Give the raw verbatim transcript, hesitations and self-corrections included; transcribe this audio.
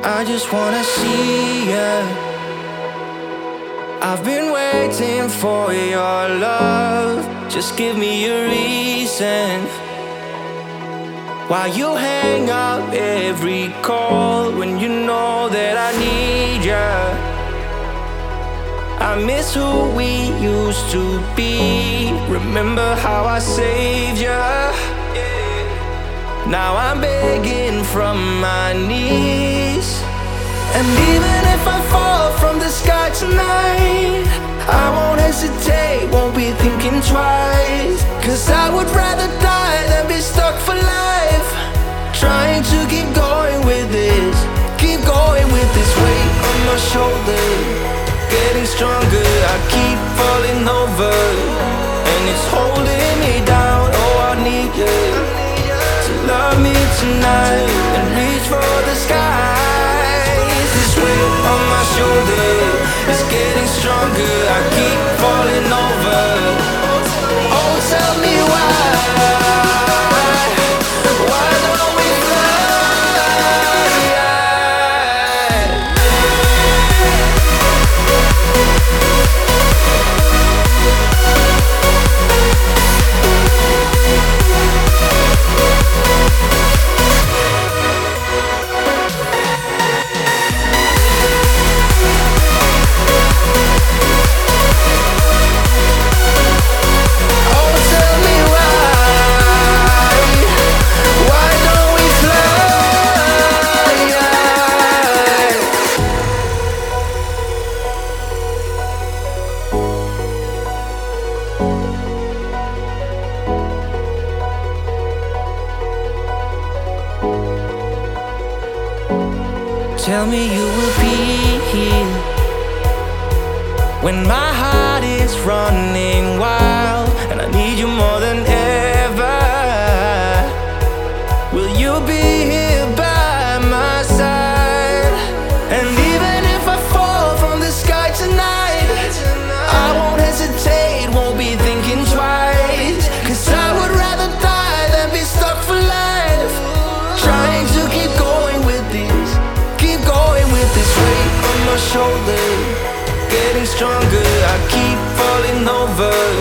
I just wanna see ya. I've been waiting for your love. Just give me a reason why you hang up every call when you know that I need ya. I miss who we used to be. Remember how I saved ya? Now I'm begging from my knees. And even if I fall from the sky tonight, I won't hesitate, won't be thinking twice. Cause I would rather die than be stuck for life, trying to keep going with this, keep going with this weight on my shoulder, getting stronger. I keep falling over, and it's holding me down. Oh, I need you to love me tonight and reach for the skies. This weight on my shoulder is getting stronger. I keep falling over. Oh, tell me why. Why don't we tell me you will be here when my heart is running wild and I need you more than ever. Will you be here by my side? And even if I fall from the sky tonight, I won't hesitate, won't be thinking twice. Cause I would rather die than be stuck for life, trying to keep going with this, keep going with this weight on my shoulder, getting stronger. I keep falling over,